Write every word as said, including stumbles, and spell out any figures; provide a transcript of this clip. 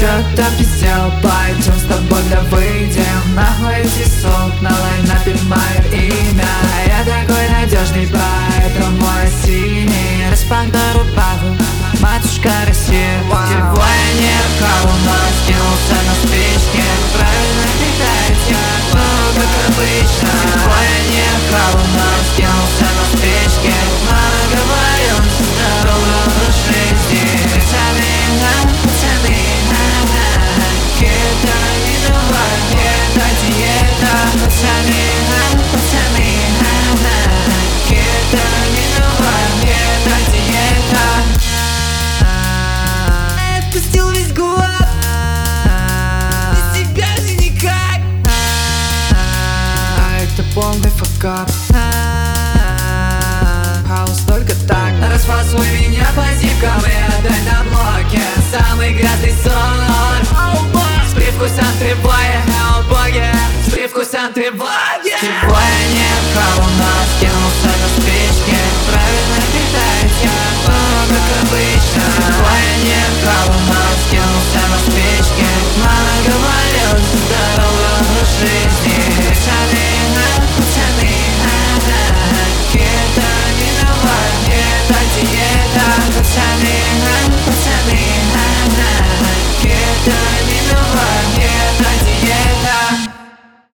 Чё-то пиздел, пойдем с тобой, да выйдем нахуй тесок, на лайнапе мое имя. Я такой надежный, поэтому я синий. Распахну рубаху, матушка Россия. Сегодня не кого, но скинулся на спичке. Правильно питаюсь я, ну как обычно. Сегодня не кого, но скинулся на спичке. Мало говорю, здорово в жизни. Пацаны, пацаны, это не новая, это диета. Пацаны, пацаны, это не новая, это диета. Отпустил весь год, без тебя же никак. Это полный факап. Хаос только так. Расфасуй меня по зипкам и отдай на блоке. Самый грязный сон. С привкусом тревоги, о боги, с привкусом тревоги. Сегодня не кого, но скинулся на спичке. Правильно питаюсь я, ну как обычно. Сегодня не кого, но скинулся на спичке. Мало говорю, здорово в жизни.